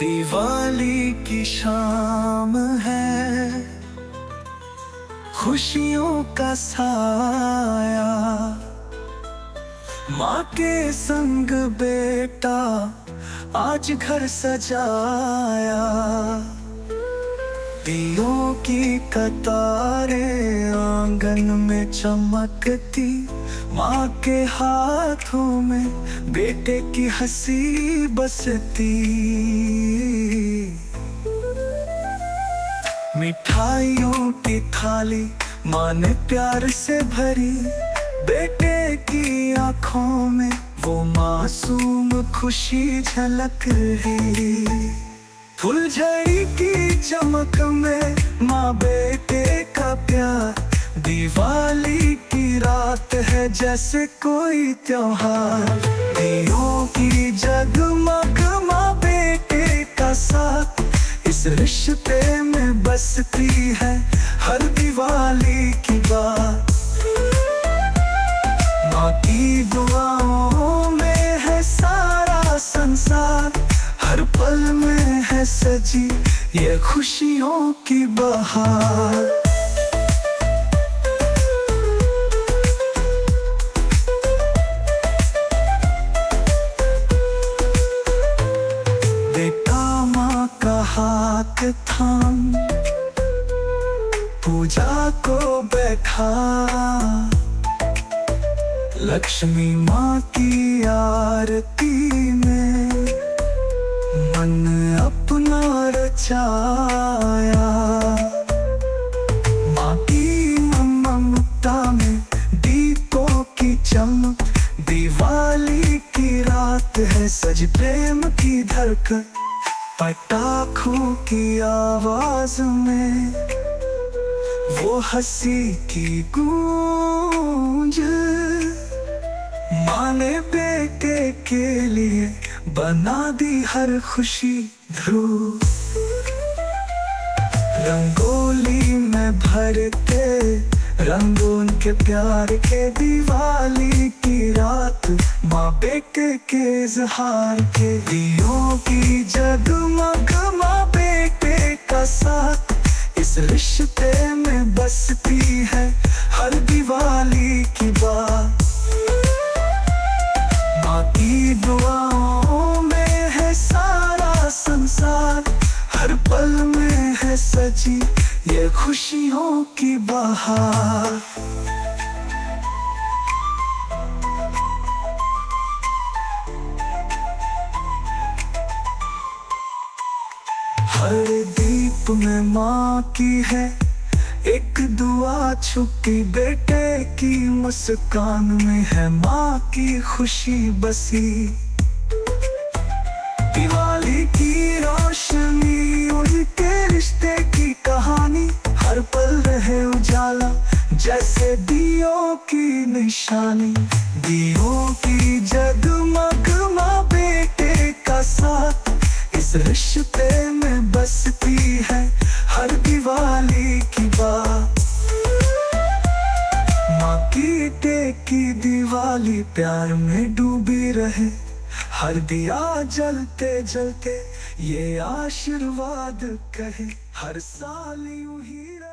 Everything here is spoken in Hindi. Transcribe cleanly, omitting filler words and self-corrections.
दिवाली की शाम है, खुशियों का साया, माँ के संग बेटा आज घर सजाया। दियों की कतारें आंगन में चमकती, माँ के हाथों में बेटे की हंसी बसती। मिठाइयों की थाली माँ ने प्यार से भरी, बेटे की आंखों में वो मासूम खुशी झलक रही। फुलझड़ी की चमक में माँ बेटे का प्यार, दिवाली की रात है जैसे कोई त्योहार। दियों की जगमग माँ बेटे का साथ, इस रिश्ते में बसती है हर दिवाली की बात। माँ की दुआओं में है सारा संसार, हर पल में है सजी ये खुशियों की बहार। बेटा माँ का हाथ थाम पूजा को बैठा, लक्ष्मी माँ की आरती में मन अपना रचाया। माँ की ममता में दीपों की चमक, दिवाली की रात है सज प्रेम की धड़कन। पटाखों की आवाज में वो हंसी की गूंज, माँ ने बेटे के लिए बना दी हर खुशी ध्रुव। रंगोली में भरते रंगों के प्यार के, दिवाली की रात माँ बेटे के इज़हार के। दियों की जगमग माँ बेटे का साथ, इस रिश्ते में बसती है हर दिवाली की बात। माँ की दुआओं में है सारा संसार, हर पल में है सजी ये खुशियों की बहार। हर दीप में माँ की है एक दुआ छुपी, बेटे की मुस्कान में है माँ की खुशी बसी। दिवाली की रोशनी उनके रिश्ते की कहानी, हर पल रहे उजाला जैसे दियों की निशानी। दियों की जगमग माँ बेटे का साथ, इस रिश्ते में बसती है हर दिवाली की बात। माँ की टेकी दिवाली प्यार में डूबी रहे, हर दिया जलते जलते ये आशीर्वाद कहे, हर साल यूं ही रहे।